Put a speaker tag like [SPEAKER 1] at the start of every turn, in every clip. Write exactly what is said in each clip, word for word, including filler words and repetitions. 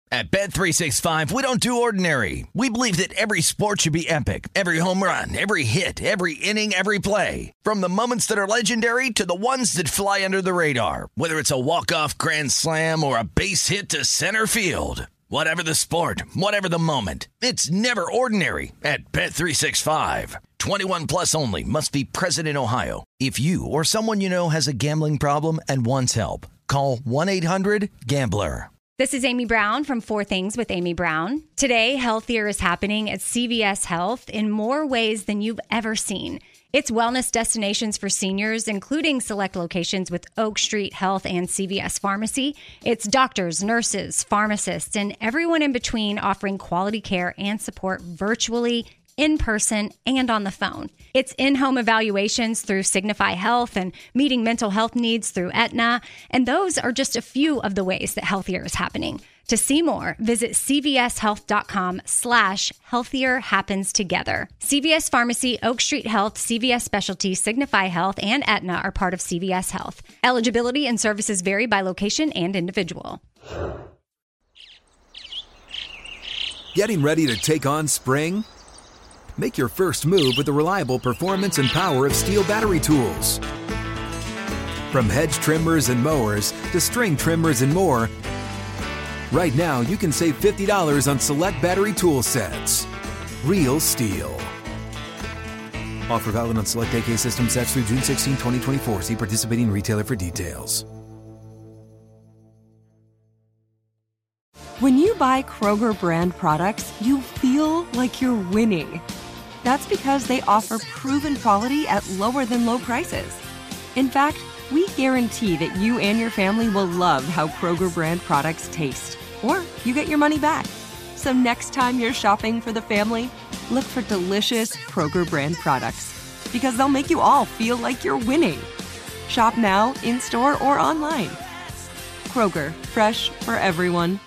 [SPEAKER 1] At Bet three sixty-five, we don't do ordinary. We believe that every sport should be epic. Every home run, every hit, every inning, every play. From the moments that are legendary to the ones that fly under the radar. Whether it's a walk-off grand slam or a base hit to center field. Whatever the sport, whatever the moment. It's never ordinary at Bet three sixty-five. twenty-one plus only. Must be present in Ohio. If you or someone you know has a gambling problem and wants help, call one eight hundred gambler.
[SPEAKER 2] This is Amy Brown from Four Things with Amy Brown. Today, healthier is happening at C V S Health in more ways than you've ever seen. It's wellness destinations for seniors, including select locations with Oak Street Health and C V S Pharmacy. It's doctors, nurses, pharmacists, and everyone in between offering quality care and support virtually, in person, and on the phone. It's in-home evaluations through Signify Health and meeting mental health needs through Aetna. And those are just a few of the ways that healthier is happening. To see more, visit cvshealth.com slash healthier happens together. C V S Pharmacy, Oak Street Health, C V S Specialty, Signify Health, and Aetna are part of C V S Health. Eligibility and services vary by location and individual.
[SPEAKER 3] Getting ready to take on spring? Make your first move with the reliable performance and power of Steel battery tools. From hedge trimmers and mowers to string trimmers and more, right now you can save fifty dollars on select battery tool sets. Real Steel. Offer valid on select A K system sets through June sixteenth, twenty twenty-four. See participating retailer for details.
[SPEAKER 4] When you buy Kroger brand products, you feel like you're winning. That's because they offer proven quality at lower than low prices. In fact, we guarantee that you and your family will love how Kroger brand products taste, or you get your money back. So next time you're shopping for the family, look for delicious Kroger brand products, because they'll make you all feel like you're winning. Shop now, in-store, or online. Kroger, fresh for everyone.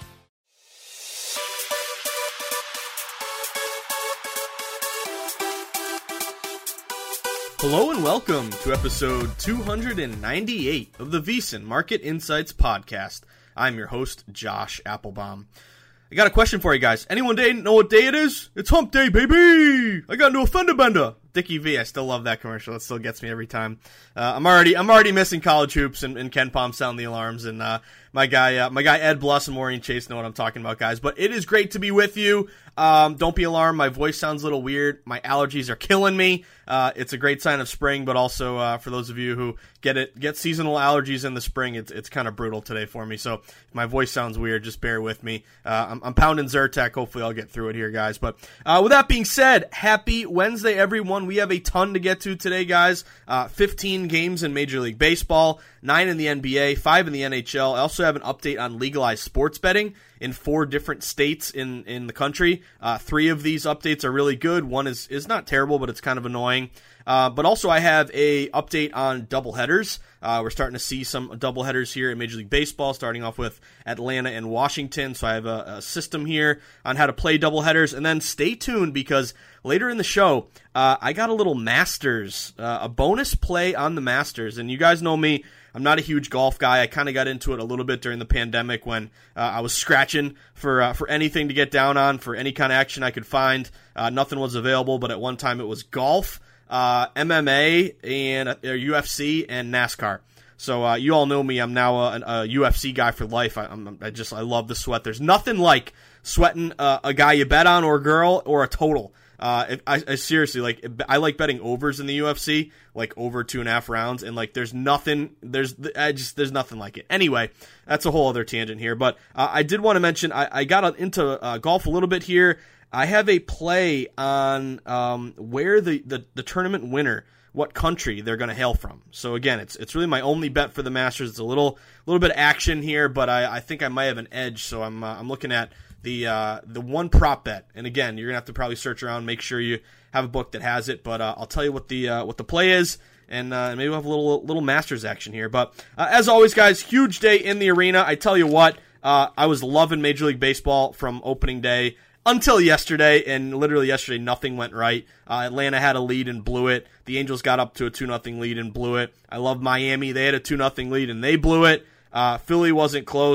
[SPEAKER 5] Hello and welcome to episode two hundred ninety-eight of the VSiN Market Insights Podcast. I'm your host, Josh Applebaum. I got a question for you guys. Anyone day know what day it is? It's hump day, baby! I got a new fender bender. Dickie V, I still love that commercial. It still gets me every time. Uh, I'm already I'm already missing college hoops and, and Ken Palm sound the alarms, and uh, my guy uh, my guy Ed Bluss and Maureen Chase know what I'm talking about, guys. But it is great to be with you. Um, don't be alarmed. My voice sounds a little weird. My allergies are killing me. Uh, it's a great sign of spring, but also uh, for those of you who get it get seasonal allergies in the spring, it's it's kind of brutal today for me. So if my voice sounds weird, just bear with me. Uh, I'm, I'm pounding Zyrtec. Hopefully I'll get through it here, guys. But uh, with that being said, happy Wednesday, everyone. We have a ton to get to today, guys. Uh, fifteen games in Major League Baseball, nine in the N B A, five in the N H L. I also have an update on legalized sports betting in four different states in, in the country. Uh, three of these updates are really good. One is, is not terrible, but it's kind of annoying. Uh, but also I have a update on doubleheaders. Uh, we're starting to see some doubleheaders here in Major League Baseball, starting off with Atlanta and Washington. So I have a, a system here on how to play doubleheaders. And then stay tuned, because later in the show, uh, I got a little Masters, uh, a bonus play on the Masters. And you guys know me, I'm not a huge golf guy. I kind of got into it a little bit during the pandemic when uh, I was scratching for uh, for anything to get down on, for any kind of action I could find. Uh, nothing was available, but at one time it was golf, uh, M M A, and uh, U F C, and NASCAR. So uh, you all know me. I'm now a, a U F C guy for life. I, I'm, I just I love the sweat. There's nothing like sweating uh, a guy you bet on, or a girl, or a total. Uh, if, I, I seriously, like, I like betting overs in the U F C, like over two and a half rounds, and like, there's nothing, there's, I just, there's nothing like it. Anyway, that's a whole other tangent here, but uh, I did want to mention, I, I got into uh, golf a little bit here. I have a play on um, where the, the, the tournament winner, what country they're going to hail from. So again, it's it's really my only bet for the Masters. It's a little little bit of action here, but I, I think I might have an edge. So I'm uh, I'm looking at the uh, the one prop bet. And again, you're gonna have to probably search around, make sure you have a book that has it. But uh, I'll tell you what the uh, what the play is, and uh, maybe we'll have a little little Masters action here. But uh, as always, guys, huge day in the arena. I tell you what, uh, I was loving Major League Baseball from opening day until yesterday, and literally yesterday nothing went right. Uh, Atlanta had a lead and blew it. The Angels got up to a two nothing lead and blew it. I love Miami. They had a two nothing lead and they blew it. Uh, Philly wasn't close.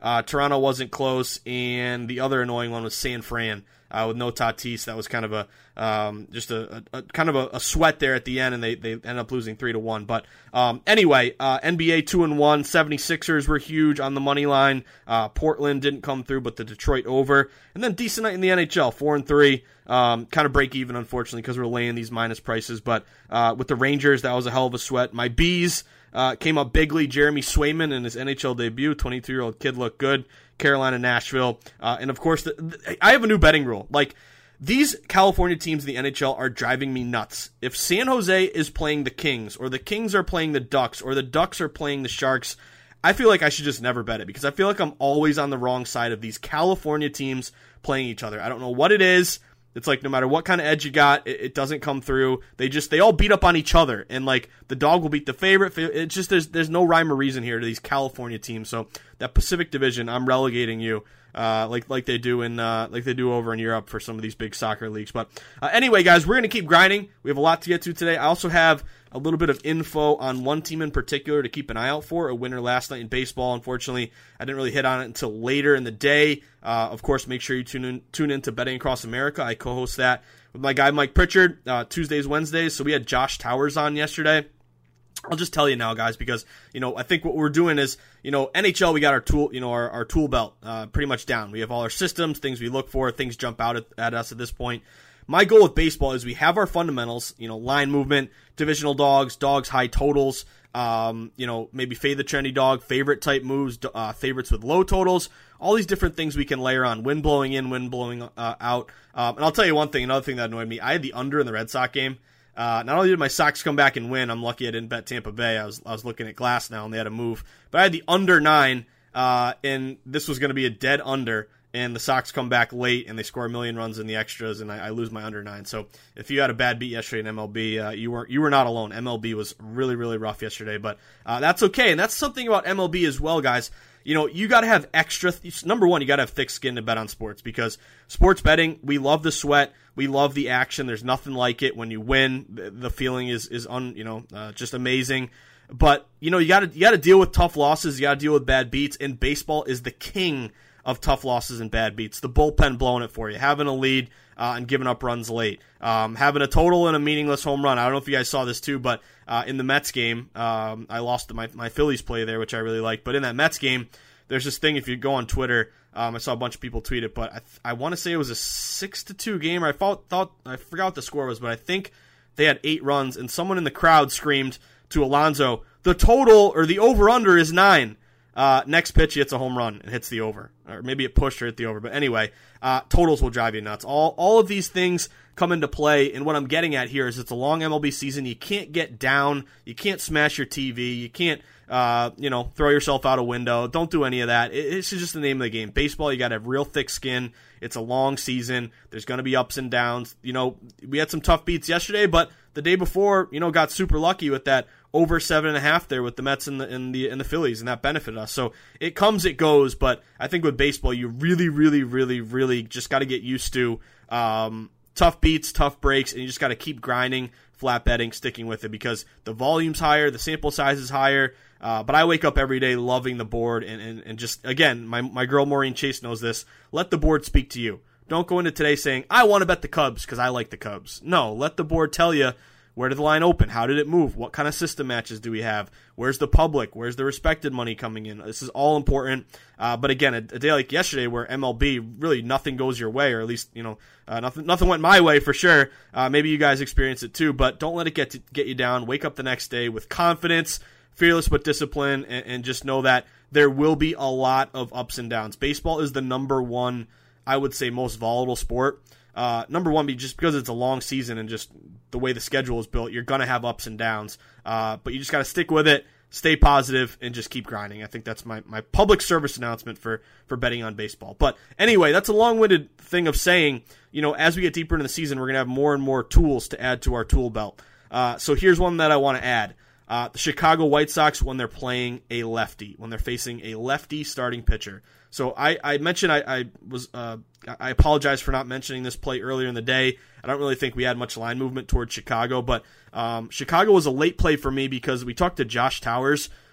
[SPEAKER 5] Uh, Toronto wasn't close, and the other annoying one was San Fran uh, with no Tatis. That was kind of a um, just a, a, a kind of a, a sweat there at the end, and they they ended up losing three to one. But um, anyway, uh, N B A two and one. seventy-sixers were huge on the money line. Uh, Portland didn't come through, but the Detroit over, and then decent night in the N H L, four and three. Um, kind of break even, unfortunately, because we're laying these minus prices. But uh, with the Rangers, that was a hell of a sweat. My Bees uh, came up bigly. Jeremy Swayman in his N H L debut, twenty-three-year-old kid, looked good. Carolina, Nashville, uh, and of course, the, the, I have a new betting rule. Like, these California teams in the N H L are driving me nuts. If San Jose is playing the Kings, or the Kings are playing the Ducks, or the Ducks are playing the Sharks, I feel like I should just never bet it, because I feel like I'm always on the wrong side of these California teams playing each other. I don't know what it is. It's like no matter what kind of edge you got, it, it doesn't come through. They just they all beat up on each other, and like the dog will beat the favorite. It's just there's there's no rhyme or reason here to these California teams. So that Pacific Division, I'm relegating you, uh, like like they do in uh, like they do over in Europe for some of these big soccer leagues. But uh, anyway, guys, we're gonna keep grinding. We have a lot to get to today. I also have a little bit of info on one team in particular to keep an eye out for, a winner last night in baseball. Unfortunately, I didn't really hit on it until later in the day. Uh, of course, make sure you tune in, tune in to Betting Across America. I co-host that with my guy Mike Pritchard, uh, Tuesdays, Wednesdays. So we had Josh Towers on yesterday. I'll just tell you now, guys, because, you know, I think what we're doing is, you know, N H L, we got our tool, you know, our, our tool belt uh, pretty much down. We have all our systems, things we look for, things jump out at, at us at this point. My goal with baseball is we have our fundamentals, you know, line movement, divisional dogs, dogs, high totals, um, you know, maybe fade the trendy dog, favorite type moves, uh, favorites with low totals, all these different things we can layer on, wind blowing in, wind blowing uh, out. Um, and I'll tell you one thing, another thing that annoyed me, I had the under in the Red Sox game. Uh, not only did my Sox come back and win, I'm lucky I didn't bet Tampa Bay. I was I was looking at Glass now, and they had a move. But I had the under nine, uh, and this was going to be a dead under. And the Sox come back late, and they score a million runs in the extras, and I, I lose my under nine. So if you had a bad beat yesterday in M L B, uh, you were you were not alone. M L B was really, really rough yesterday, but uh, that's okay. And that's something about M L B as well, guys. You know, you got to have extra th- – number one, you got to have thick skin to bet on sports, because sports betting, we love the sweat. We love the action. There's nothing like it when you win. The, the feeling is, is un, you know, uh, just amazing. But, you know, you got to you got to deal with tough losses. You got to deal with bad beats, and baseball is the king of tough losses and bad beats. The bullpen blowing it for you, having a lead uh, and giving up runs late, um, having a total and a meaningless home run. I don't know if you guys saw this too, but uh, in the Mets game, um, I lost my, my Phillies play there, which I really liked. But in that Mets game, there's this thing, if you go on Twitter, um, I saw a bunch of people tweet it, but I, th- I want to say it was a six to two game. Or I thought, thought I forgot what the score was, but I think they had eight runs, and someone in the crowd screamed to Alonso, the total or the over-under is nine. Uh, next pitch, he hits a home run and hits the over. Or maybe it pushed or hit the over. But anyway, uh, totals will drive you nuts. All all of these things come into play, and what I'm getting at here is it's a long M L B season. You can't get down. You can't smash your T V. You can't, uh, you know, throw yourself out a window. Don't do any of that. It, it's just the name of the game. Baseball, you got to have real thick skin. It's a long season. There's going to be ups and downs. You know, we had some tough beats yesterday, but the day before, you know, got super lucky with that over seven and a half there with the Mets and the and the and the Phillies, and that benefited us. So it comes, it goes. But I think with baseball, you really, really, really, really just got to get used to um, tough beats, tough breaks, and you just got to keep grinding, flat betting, sticking with it, because the volume's higher, the sample size is higher. Uh, but I wake up every day loving the board, and, and, and just, again, my, my girl Maureen Chase knows this. Let the board speak to you. Don't go into today saying, I want to bet the Cubs because I like the Cubs. No, let the board tell you, where did the line open? How did it move? What kind of system matches do we have? Where's the public? Where's the respected money coming in? This is all important. Uh, but again, a, a day like yesterday where M L B, really nothing goes your way, or at least, you know, uh, nothing nothing went my way for sure. Uh, maybe you guys experienced it too, but don't let it get to, get you down. Wake up the next day with confidence, fearless but disciplined, and, and just know that there will be a lot of ups and downs. Baseball is the number one, I would say, most volatile sport. Uh, number one, be just because it's a long season and just the way the schedule is built, you're going to have ups and downs. Uh, but you just got to stick with it, stay positive, and just keep grinding. I think that's my, my public service announcement for, for betting on baseball. But anyway, that's a long-winded thing of saying, you know, as we get deeper into the season, we're going to have more and more tools to add to our tool belt. Uh, so here's one that I want to add. Uh, the Chicago White Sox, when they're playing a lefty, when they're facing a lefty starting pitcher. So I, I mentioned I, I was uh, I apologize for not mentioning this play earlier in the day. I don't really think we had much line movement towards Chicago, but um, Chicago was a late play for me because we talked to Josh Towers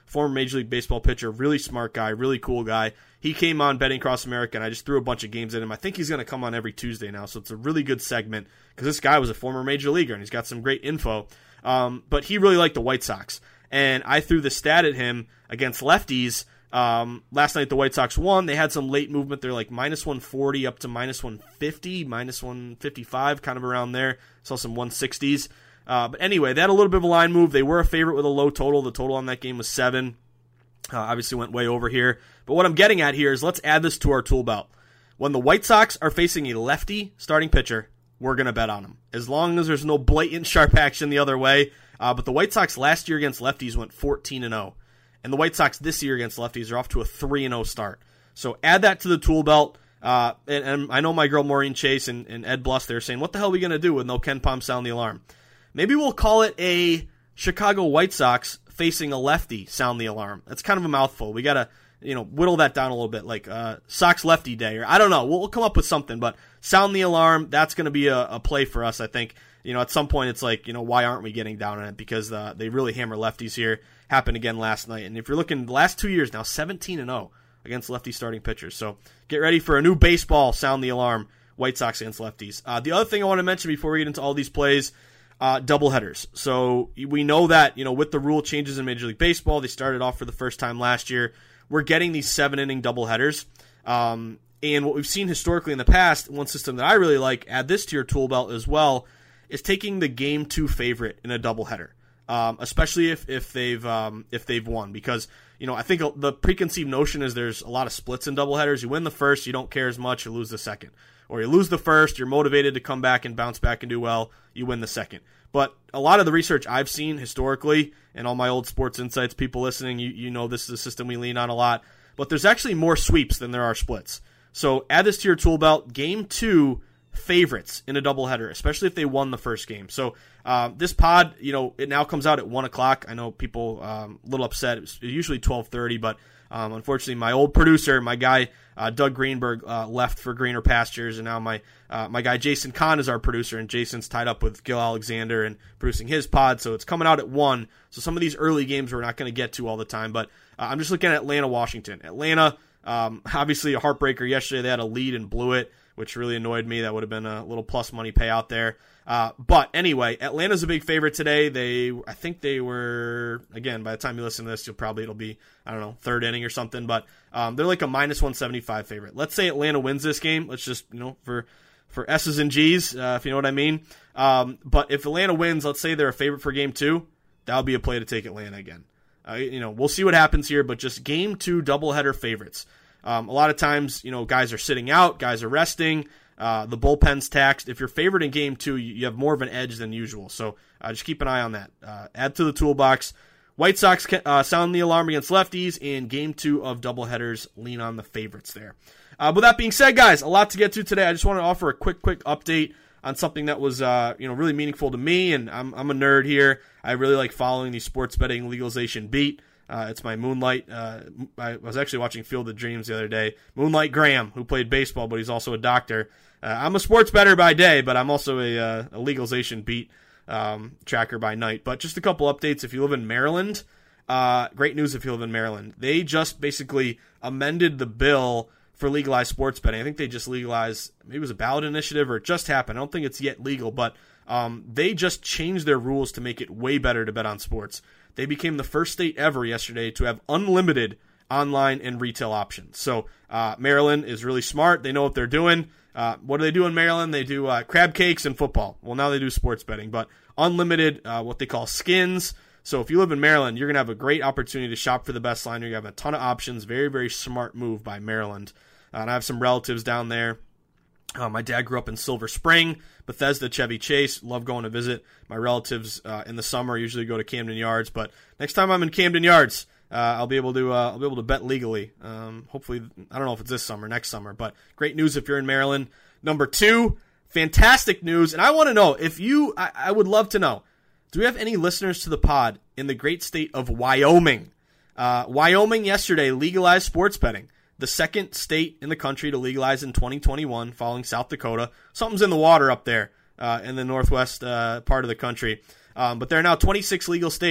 [SPEAKER 5] former Major League Baseball pitcher, really smart guy, really cool guy. He came on Betting Across America, and I just threw a bunch of games at him. I think he's going to come on every Tuesday now, so it's a really good segment because this guy was a former Major Leaguer, and he's got some great info. Um, but he really liked the White Sox, and I threw the stat at him against lefties. Um, last night the White Sox won. They had some late movement. They're like minus one forty up to minus one fifty, minus one fifty-five, kind of around there. Saw some one sixties. Uh, but anyway, they had a little bit of a line move. They were a favorite with a low total. The total on that game was seven. Uh, obviously went way over here. But what I'm getting at here is let's add this to our tool belt. When the White Sox are facing a lefty starting pitcher, we're going to bet on them. As long as there's no blatant sharp action the other way. Uh, but the White Sox last year against lefties went fourteen and oh. And the White Sox this year against lefties are off to a three and oh start. So add that to the tool belt. Uh, and, and I know my girl Maureen Chase and, and Ed Bluss, they're saying, what the hell are we going to do with no Ken Pom sound the alarm? Maybe we'll call it a Chicago White Sox facing a lefty sound the alarm. That's kind of a mouthful. We got to, you know, whittle that down a little bit, like uh, Sox lefty day, or I don't know. We'll, we'll come up with something, but sound the alarm, that's going to be a, a play for us, I think. You know, at some point it's like, you know, why aren't we getting down on it? Because uh, they really hammer lefties here. Happened again last night. And if you're looking the last two years now, seventeen and oh against lefty starting pitchers. So get ready for a new baseball, sound the alarm, White Sox against lefties. Uh, the other thing I want to mention before we get into all these plays, uh, doubleheaders. So we know that, you know, with the rule changes in Major League Baseball, they started off for the first time last year. We're getting these seven-inning doubleheaders. Um, and what we've seen historically in the past, one system that I really like, add this to your tool belt as well, is taking the game two favorite in a doubleheader, um, especially if if they've um, if they've won. Because you know I think the preconceived notion is there's a lot of splits in doubleheaders. You win the first, you don't care as much. You lose the second, or you lose the first, you're motivated to come back and bounce back and do well. You win the second. But a lot of the research I've seen historically, and all my old Sports Insights people listening, you you know this is a system we lean on a lot. But there's actually more sweeps than there are splits. So add this to your tool belt. Game two favorites in a doubleheader, especially if they won the first game. So uh, this pod, you know, it now comes out at one o'clock. I know people um, a little upset. It's usually twelve thirty, but um, unfortunately my old producer, my guy uh, Doug Greenberg, uh, left for greener pastures, and now my uh, my guy Jason Kahn is our producer, and Jason's tied up with Gil Alexander and producing his pod, so it's coming out at one. So some of these early games we're not going to get to all the time, but uh, I'm just looking at Atlanta, Washington. Atlanta, um, obviously a heartbreaker yesterday. They had a lead and blew it, which really annoyed me. That would have been a little plus money payout there. Uh, but anyway, Atlanta's a big favorite today. They, I think they were, again, by the time you listen to this, you'll probably, it'll be, I don't know, third inning or something, but um, they're like a minus one seventy-five favorite. Let's say Atlanta wins this game. Let's just, you know, for, for S's and G's, uh, if you know what I mean. Um, but if Atlanta wins, let's say they're a favorite for game two, that would be a play to take Atlanta again. Uh, you know, we'll see what happens here, but just game two doubleheader favorites. Um, a lot of times, you know, guys are sitting out, guys are resting, uh, the bullpen's taxed. If you're favored in game two, you, you have more of an edge than usual. So uh, just keep an eye on that. Uh, add to the toolbox. White Sox uh, sound the alarm against lefties, and game two of doubleheaders, lean on the favorites there. Uh, with that being said, guys, a lot to get to today. I just want to offer a quick, quick update on something that was, uh, you know, really meaningful to me, and I'm, I'm a nerd here. I really like following the sports betting legalization beat. Uh, it's my Moonlight. Uh, I was actually watching Field of Dreams the other day. Moonlight Graham, who played baseball, but he's also a doctor. Uh, I'm a sports bettor by day, but I'm also a, uh, a legalization beat um, tracker by night. But just a couple updates. If you live in Maryland, uh, great news if you live in Maryland. They just basically amended the bill for legalized sports betting. I think they just legalized, maybe it was a ballot initiative or it just happened. I don't think it's yet legal, but um, they just changed their rules to make it way better to bet on sports. They became the first state ever yesterday to have unlimited online and retail options. So uh, Maryland is really smart. They know what they're doing. Uh, what do they do in Maryland? They do uh, crab cakes and football. Well, now they do sports betting, but unlimited, uh, what they call skins. So if you live in Maryland, you're going to have a great opportunity to shop for the best line. You're going to have a ton of options. Very, very smart move by Maryland. Uh, and I have some relatives down there. Uh, my dad grew up in Silver Spring, Bethesda, Chevy Chase. Love going to visit my relatives uh, in the summer. Usually go to Camden Yards, but next time I'm in Camden Yards, uh, I'll be able to uh, I'll be able to bet legally. Um, hopefully, I don't know if it's this summer, next summer, but great news if you're in Maryland. Number two, fantastic news, and I want to know if you. I, I would love to know. Do we have any listeners to the pod in the great state of Wyoming? Uh, Wyoming yesterday legalized sports betting. The second state in the country to legalize in twenty twenty-one, following South Dakota. Something's in the water up there uh, in the northwest uh, part of the country. Um, but there are now twenty-six legal states,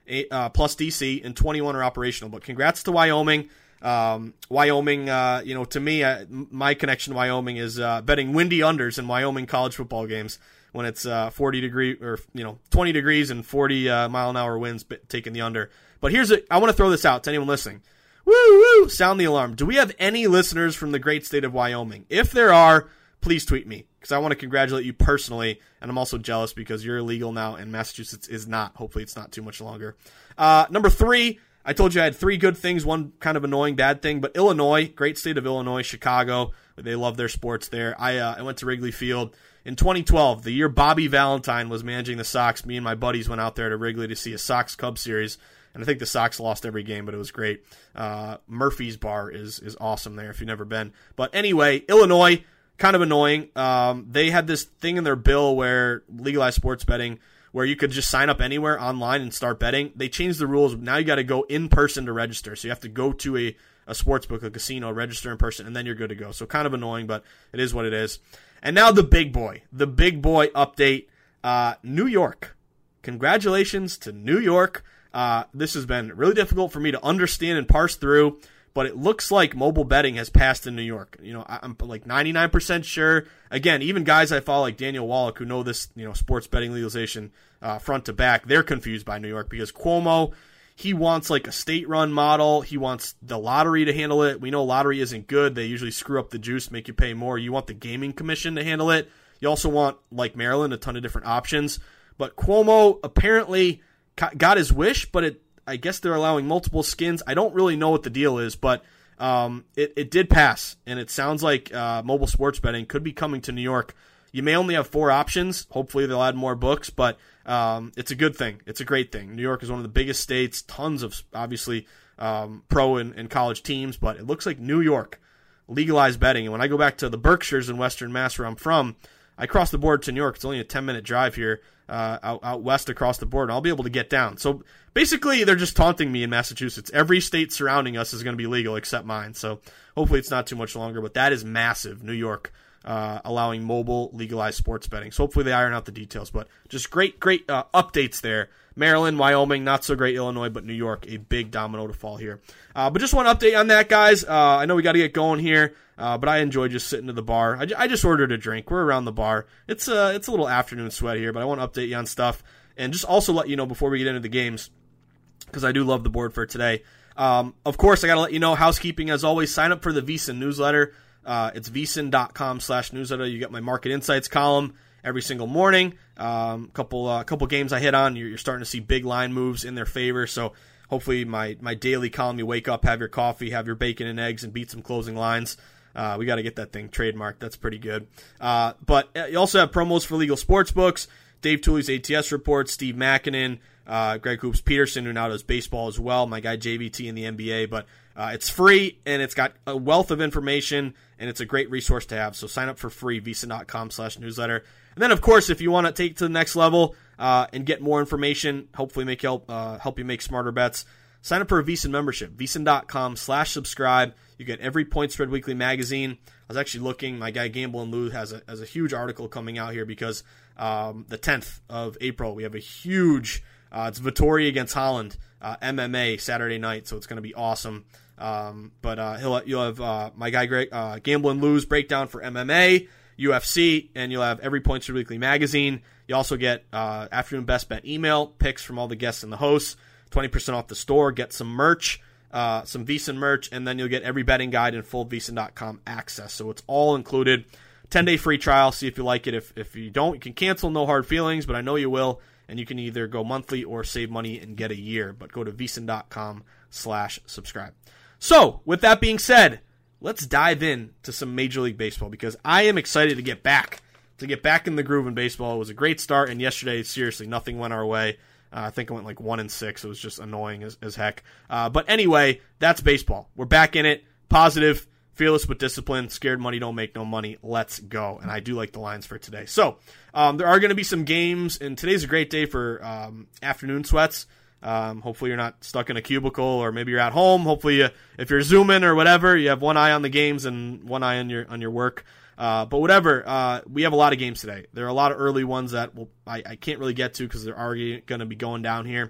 [SPEAKER 5] uh, plus D C, and twenty-one are operational. But congrats to Wyoming. Um, Wyoming, uh, you know, to me, uh, my connection to Wyoming is uh, betting windy unders in Wyoming college football games when it's uh, forty degree or you know twenty degrees and forty uh, mile an hour winds, taking the under. But here's a, I want to throw this out to anyone listening. Woo woo! Sound the alarm. Do we have any listeners from the great state of Wyoming? If there are, please tweet me because I want to congratulate you personally, and I'm also jealous because you're illegal now and Massachusetts is not. Hopefully, it's not too much longer. Uh, number three. I told you I had three good things, one kind of annoying bad thing, but Illinois, great state of Illinois, Chicago, they love their sports there. I uh, I went to Wrigley Field in twenty twelve, the year Bobby Valentine was managing the Sox. Me and my buddies went out there to Wrigley to see a Sox-Cubs series, and I think the Sox lost every game, but it was great. Uh, Murphy's Bar is is awesome there if you've never been. But anyway, Illinois, kind of annoying. Um, they had this thing in their bill where legalized sports betting where you could just sign up anywhere online and start betting. They changed the rules. Now you got to go in person to register. So you have to go to a, a sports book, a casino, register in person, and then you're good to go. So kind of annoying, but it is what it is. And now the big boy, the big boy update. Uh, New York. Congratulations to New York. Uh, this has been really difficult for me to understand and parse through, but it looks like mobile betting has passed in New York. You know, I'm like ninety-nine percent sure. Again, even guys I follow like Daniel Wallach who know this, you know, sports betting legalization uh, front to back, they're confused by New York because Cuomo, he wants like a state-run model. He wants the lottery to handle it. We know lottery isn't good. They usually screw up the juice, make you pay more. You want the gaming commission to handle it. You also want, like Maryland, a ton of different options. But Cuomo apparently got his wish, but it I guess they're allowing multiple skins. I don't really know what the deal is, but um, it, it did pass, and it sounds like uh, mobile sports betting could be coming to New York. You may only have four options. Hopefully they'll add more books, but um, it's a good thing. It's a great thing. New York is one of the biggest states, tons of, obviously, um, pro and, and college teams, but it looks like New York legalized betting. And when I go back to the Berkshires in Western Mass where I'm from, I cross the border to New York. It's only a ten-minute drive here. Uh, out, out west across the border, I'll be able to get down. So basically, they're just taunting me in Massachusetts. Every state surrounding us is going to be legal except mine. So hopefully it's not too much longer, but that is massive. New York uh, allowing mobile legalized sports betting. So hopefully they iron out the details, but just great, great uh, updates there. Maryland, Wyoming, not so great. Illinois, but New York, a big domino to fall here. Uh, but just one update on that, guys. Uh, I know we got to get going here, uh, but I enjoy just sitting at the bar. I, j- I just ordered a drink. We're around the bar. It's uh, it's a little afternoon sweat here, but I want to update you on stuff and just also let you know before we get into the games, because I do love the board for today. Um, of course, I got to let you know, housekeeping as always, sign up for the VSiN newsletter. Uh, it's vsin.com slash newsletter. You get my market insights column every single morning. Um, couple uh, couple games I hit on. You're, you're starting to see big line moves in their favor. So hopefully my, my daily column, you wake up, have your coffee, have your bacon and eggs, and beat some closing lines. Uh, we got to get that thing trademarked. That's pretty good. Uh, but you also have promos for legal sports books. Dave Tooley's A T S reports, Steve Makinen, uh, Greg Hoops Peterson, who now does baseball as well, my guy J V T in the N B A. But uh, it's free, and it's got a wealth of information, and it's a great resource to have. So sign up for free, vsin.com slash newsletter. And then, of course, if you want to take it to the next level uh, and get more information, hopefully make help uh, help you make smarter bets, sign up for a VSiN membership, vsin.com slash subscribe. You get every Point Spread Weekly magazine. I was actually looking. My guy Gamble and Lou has a, has a huge article coming out here because um, the tenth of April, we have a huge, uh, it's Vettori against Holland, uh, M M A Saturday night, so it's going to be awesome. Um, but uh, he'll you'll have uh, my guy Greg, uh, Gamble and Lou's breakdown for M M A, U F C, and you'll have every Point Spread Weekly magazine. You also get uh, afternoon best bet email, picks from all the guests and the hosts, twenty percent off the store, get some merch, uh, some VSiN merch, and then you'll get every betting guide and full vsin dot com access. So it's all included. ten-day free trial, see if you like it. If if you don't, you can cancel, no hard feelings, but I know you will, and you can either go monthly or save money and get a year. But go to vsin.com slash subscribe. So, with that being said, let's dive in to some Major League Baseball because I am excited to get back, to get back in the groove in baseball. It was a great start, and yesterday, seriously, nothing went our way. Uh, I think I went like one and six. It was just annoying as, as heck. Uh, but anyway, that's baseball. We're back in it. Positive, fearless with discipline. Scared money don't make no money. Let's go. And I do like the lines for today. So um, there are going to be some games, and today's a great day for um, afternoon sweats. Um, hopefully you're not stuck in a cubicle, or maybe you're at home. Hopefully, you, if you're zooming or whatever, you have one eye on the games and one eye on your on your work. Uh, but whatever, uh, we have a lot of games today. There are a lot of early ones that we'll, I, I can't really get to because they're already going to be going down here.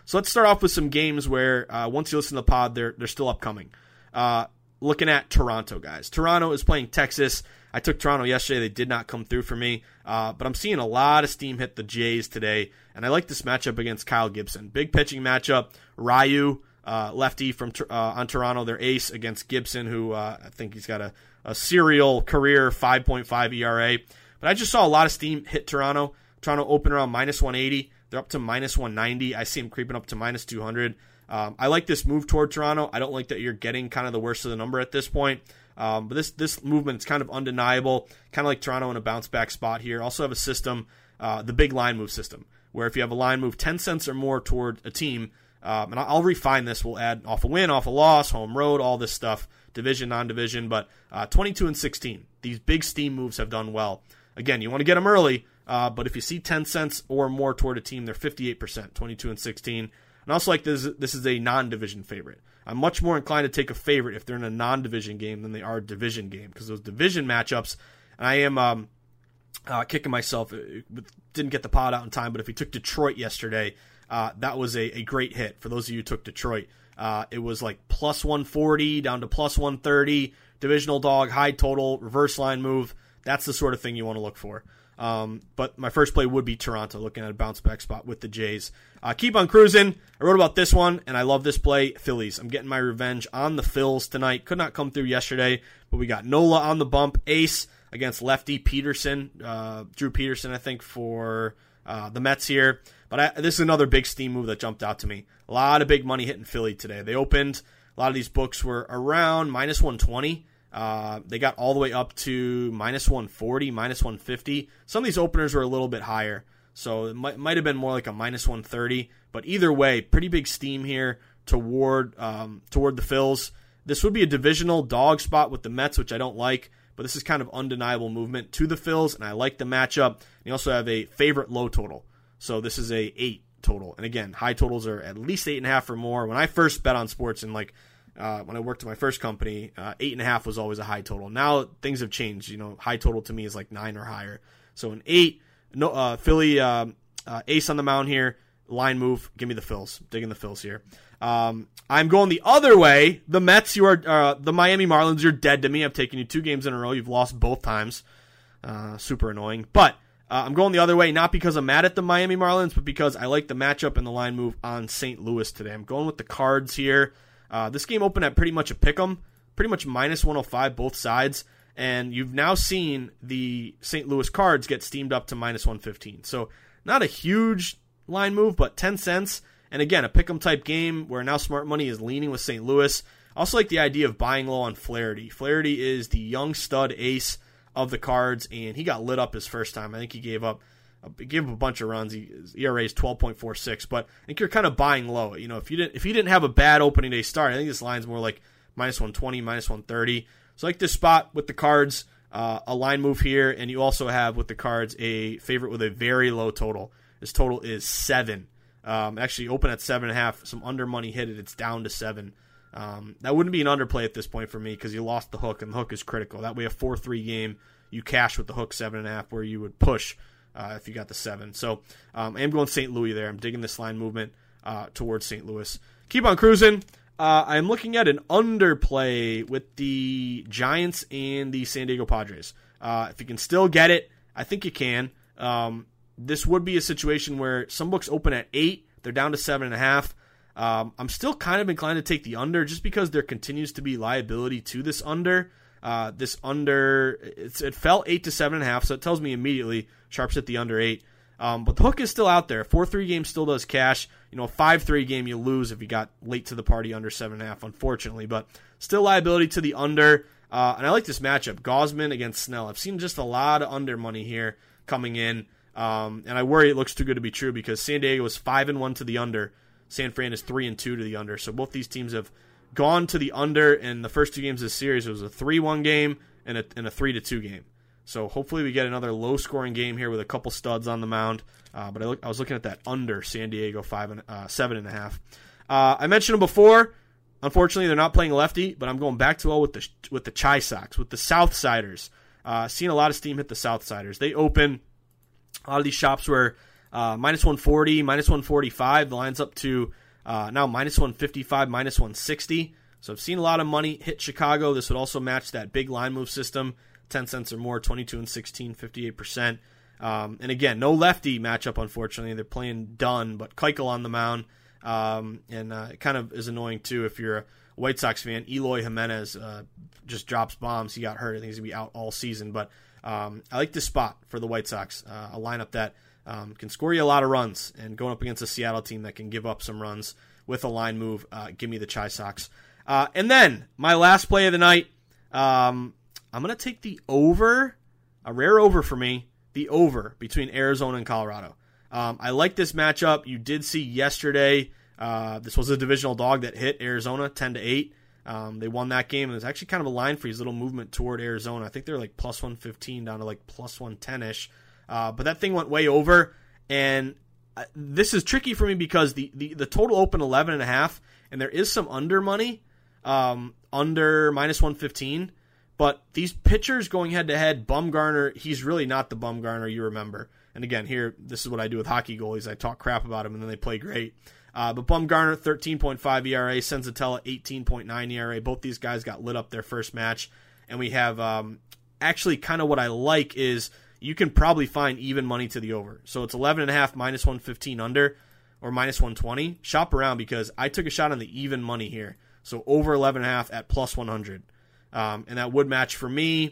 [SPEAKER 5] So let's start off with some games where uh, once you listen to the pod, they're they're still upcoming. Uh, looking at Toronto, guys. Toronto is playing Texas. I took Toronto yesterday. They did not come through for me. Uh, but I'm seeing a lot of steam hit the Jays today, and I like this matchup against Kyle Gibson. Big pitching matchup. Ryu, uh, lefty from uh, on Toronto, their ace against Gibson, who uh, I think he's got a, a serial career five point five E R A. But I just saw a lot of steam hit Toronto. Toronto opened around minus one eighty. They're up to minus one ninety. I see them creeping up to minus two hundred. Um, I like this move toward Toronto. I don't like that you're getting kind of the worst of the number at this point. Um, but this this movement is kind of undeniable, kind of like Toronto in a bounce back spot here. Also have a system, uh, the big line move system, where if you have a line move ten cents or more toward a team, um, and I'll refine this, we'll add off a win, off a loss, home road, all this stuff, division, non-division, but uh, twenty-two and sixteen. These big steam moves have done well. Again, you want to get them early, uh, but if you see ten cents or more toward a team, they're fifty-eight percent, twenty-two and sixteen. And also like this, this is a non-division favorite. I'm much more inclined to take a favorite if they're in a non-division game than they are a division game, because those division matchups, and I am um, uh, kicking myself, didn't get the pod out in time, but if you took Detroit yesterday, uh, that was a, a great hit for those of you who took Detroit. Uh, it was like plus one forty down to plus one thirty, divisional dog, high total, reverse line move. That's the sort of thing you want to look for. Um, but my first play would be Toronto, looking at a bounce back spot with the Jays. Uh, keep on cruising. I wrote about this one, and I love this play. Phillies. I'm getting my revenge on the Phils tonight. Could not come through yesterday, but we got Nola on the bump. Ace against lefty Peterson. Uh, Drew Peterson, I think, for uh, the Mets here. But I, this is another big steam move that jumped out to me. A lot of big money hitting Philly today. They opened. A lot of these books were around minus one twenty. Uh, they got all the way up to minus one forty, minus one fifty. Some of these openers were a little bit higher, so it might, might have been more like a minus one thirty. But either way, pretty big steam here toward um, toward the Phils. This would be a divisional dog spot with the Mets, which I don't like, but this is kind of undeniable movement to the Phils, and I like the matchup. You also have a favorite low total, so this is a eight total. And again, high totals are at least eight and a half or more. When I first bet on sports in like Uh, when I worked at my first company, uh, eight and a half was always a high total. Now things have changed. You know, high total to me is like nine or higher. So an eight, no uh, Philly uh, uh, ace on the mound here, line move. Give me the Phils. Digging the Phils here. Um, I'm going the other way. The Mets, you are uh, the Miami Marlins. You're dead to me. I've taken you two games in a row. You've lost both times. Uh, super annoying. But uh, I'm going the other way, not because I'm mad at the Miami Marlins, but because I like the matchup and the line move on Saint Louis today. I'm going with the Cards here. Uh, this game opened at pretty much a pick'em, pretty much minus one oh five both sides, and you've now seen the Saint Louis Cards get steamed up to minus one fifteen. So not a huge line move, but ten cents. And again, a pick'em type game where now smart money is leaning with Saint Louis. I also like the idea of buying low on Flaherty. Flaherty is the young stud ace of the Cards, and he got lit up his first time. I think he gave up He gave him a bunch of runs. He, his E R A is twelve point four six, but I think you're kind of buying low. You know, if you didn't if you didn't have a bad opening day start, I think this line's more like minus one twenty, minus one thirty. So I like this spot with the Cards, uh, a line move here, and you also have with the Cards a favorite with a very low total. This total is seven. Um, actually, open at seven and a half. Some under money hit it. It's down to seven. Um, that wouldn't be an underplay at this point for me because you lost the hook, and the hook is critical. That way, a four three game, you cash with the hook seven and a half, where you would push. Uh, if you got the seven. So um, I am going Saint Louis there. I'm digging this line movement uh, towards Saint Louis. Keep on cruising. Uh, I'm looking at an underplay with the Giants and the San Diego Padres. Uh, if you can still get it, I think you can. Um, this would be a situation where some books open at eight. They're down to seven and a half. Um, I'm still kind of inclined to take the under just because there continues to be liability to this under. Uh, this under, it's, it fell eight to seven and a half, so it tells me immediately sharps hit the under eight. Um, but the hook is still out there. four three game still does cash. You know, a five three game you lose if you got late to the party under seven and a half, unfortunately. But still liability to the under. Uh, and I like this matchup, Gausman against Snell. I've seen just a lot of under money here coming in. Um, and I worry it looks too good to be true because San Diego is five and one to the under. San Fran is three and two to the under. So both these teams have gone to the under in the first two games of the series. It was a three one game and a, and a three to two game. So hopefully we get another low-scoring game here with a couple studs on the mound. Uh, but I, look, I was looking at that under San Diego five and uh, seven and a half. Uh, I mentioned them before. Unfortunately, they're not playing lefty, but I'm going back to well with the with the Chi Sox, with the Southsiders. Uh, seeing a lot of steam hit the Southsiders. They open a lot of these shops where uh, minus one forty, minus one forty-five. The line's up to uh, now minus one fifty-five, minus one sixty. So I've seen a lot of money hit Chicago. This would also match that big line move system, ten cents or more, twenty-two and sixteen, fifty-eight percent. Um, and again, no lefty matchup, unfortunately. They're playing Dunn, but Keuchel on the mound. Um, and uh, it kind of is annoying, too, if you're a White Sox fan. Eloy Jimenez uh, just drops bombs. He got hurt. I think he's going to be out all season. But um, I like this spot for the White Sox, uh, a lineup that um, can score you a lot of runs. And going up against a Seattle team that can give up some runs with a line move, uh, give me the Chi Sox. Uh, and then my last play of the night, um, I'm going to take the over, a rare over for me, the over between Arizona and Colorado. Um, I like this matchup. You did see yesterday, uh, this was a divisional dog that hit Arizona ten to eight. Um, they won that game, and there's actually kind of a line freeze, little movement toward Arizona. I think they're like plus one fifteen down to like plus one ten-ish. Uh, but that thing went way over, and uh, this is tricky for me because the, the, the total opened eleven and a half, and there is some under money, um, under minus one fifteen. But these pitchers going head-to-head, Bumgarner, he's really not the Bumgarner you remember. And again, here, this is what I do with hockey goalies. I talk crap about them, and then they play great. Uh, but Bumgarner, thirteen point five E R A, Senzatella, eighteen point nine E R A. Both these guys got lit up their first match. And we have um, actually kind of what I like is you can probably find even money to the over. So it's eleven and a half, minus one fifteen under, or minus one twenty. Shop around because I took a shot on the even money here. So over eleven and a half at plus one hundred. Um, and that would match for me.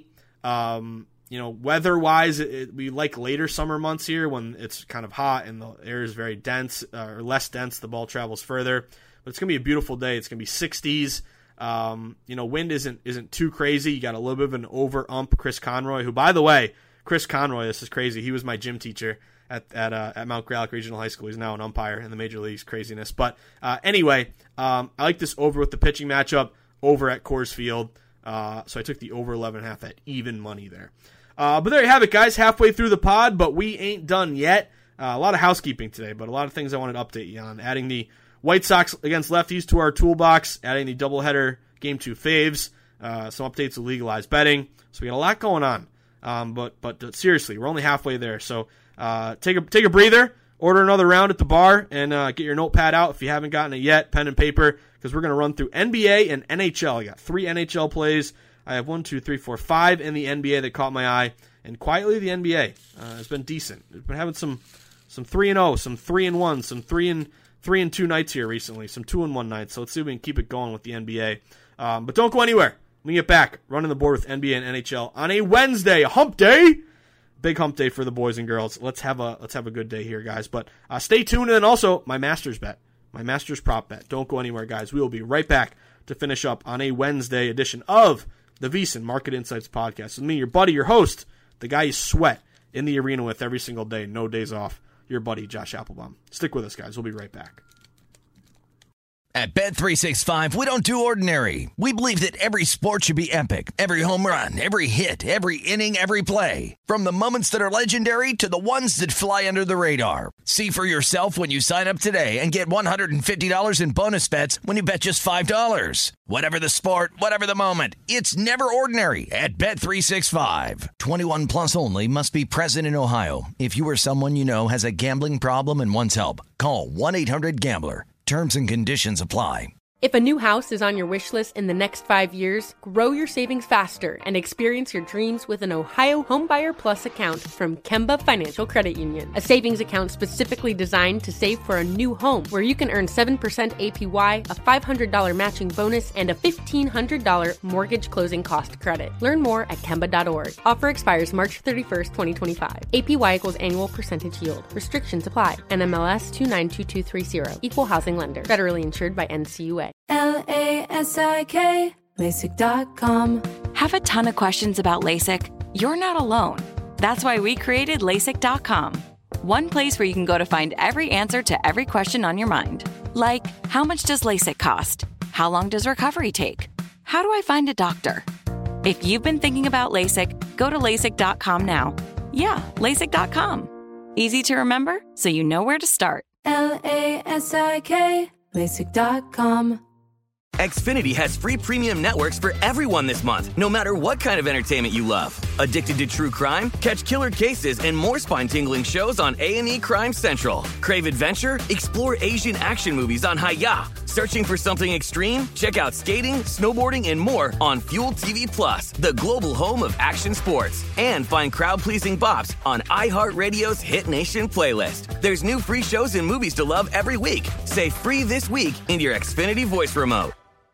[SPEAKER 5] Um, you know, weather-wise, it, it, we like later summer months here when it's kind of hot and the air is very dense, uh, or less dense, the ball travels further. But it's going to be a beautiful day. It's going to be sixties. Um, you know, wind isn't isn't too crazy. You got a little bit of an over-ump, Chris Conroy, who, by the way, Chris Conroy, this is crazy. He was my gym teacher at at, uh, at Mount Greylock Regional High School. He's now an umpire in the Major Leagues. Craziness. But uh, anyway, um, I like this over with the pitching matchup over at Coors Field. Uh, so I took the over eleven and a half at even money there. Uh, but there you have it, guys. Halfway through the pod, but we ain't done yet. Uh, a lot of housekeeping today, but a lot of things I wanted to update you on. Adding the White Sox against lefties to our toolbox. Adding the doubleheader game two faves. Uh, some updates to legalized betting. So we got a lot going on. Um, but but uh, seriously, we're only halfway there. So uh, take a take a breather. Order another round at the bar and uh, get your notepad out if you haven't gotten it yet, pen and paper, because we're going to run through N B A and N H L. I got three N H L plays. I have one, two, three, four, five in the N B A that caught my eye. And quietly, the N B A uh, has been decent. We've been having some some three and oh, some three and one, some three and three and two nights here recently, some two and one nights. So let's see if we can keep it going with the N B A. Um, but don't go anywhere. When we get back, running the board with N B A and N H L on a Wednesday, a hump day. Big hump day for the boys and girls. Let's have a let's have a good day here, guys. But uh, stay tuned, and then also my Masters bet, my Masters prop bet. Don't go anywhere, guys. We will be right back to finish up on a Wednesday edition of the VSiN Market Insights Podcast with me, your buddy, your host, the guy you sweat in the arena with every single day, no days off. Your buddy, Josh Applebaum. Stick with us, guys. We'll be right back.
[SPEAKER 1] At Bet three sixty-five, we don't do ordinary. We believe that every sport should be epic. Every home run, every hit, every inning, every play. From the moments that are legendary to the ones that fly under the radar. See for yourself when you sign up today and get one hundred fifty dollars in bonus bets when you bet just five dollars. Whatever the sport, whatever the moment, it's never ordinary at Bet three sixty-five. twenty-one plus only. Must be present in Ohio. If you or someone you know has a gambling problem and wants help, call one eight hundred gambler. Terms and conditions apply.
[SPEAKER 6] If a new house is on your wish list in the next five years, grow your savings faster and experience your dreams with an Ohio Homebuyer Plus account from Kemba Financial Credit Union. A savings account specifically designed to save for a new home where you can earn seven percent A P Y, a five hundred dollars matching bonus, and a fifteen hundred dollars mortgage closing cost credit. Learn more at Kemba dot org. Offer expires March thirty-first, twenty twenty-five. A P Y equals annual percentage yield. Restrictions apply. N M L S two nine two two three zero. Equal housing lender. Federally insured by N C U A.
[SPEAKER 7] L A S I K, LASIK dot com.
[SPEAKER 8] Have a ton of questions about LASIK? You're not alone. That's why we created LASIK dot com. One place where you can go to find every answer to every question on your mind. Like, how much does LASIK cost? How long does recovery take? How do I find a doctor? If you've been thinking about LASIK, go to LASIK dot com now. Yeah, LASIK dot com. Easy to remember, so you know where to start.
[SPEAKER 7] L A S I K, LASIK dot com.
[SPEAKER 9] Xfinity has free premium networks for everyone this month, no matter what kind of entertainment you love. Addicted to true crime? Catch killer cases and more spine-tingling shows on A and E Crime Central. Crave adventure? Explore Asian action movies on Hi-Ya. Searching for something extreme? Check out skating, snowboarding, and more on Fuel T V Plus, the global home of action sports. And find crowd-pleasing bops on iHeartRadio's Hit Nation playlist. There's new free shows and movies to love every week. Say free this week in your Xfinity voice remote.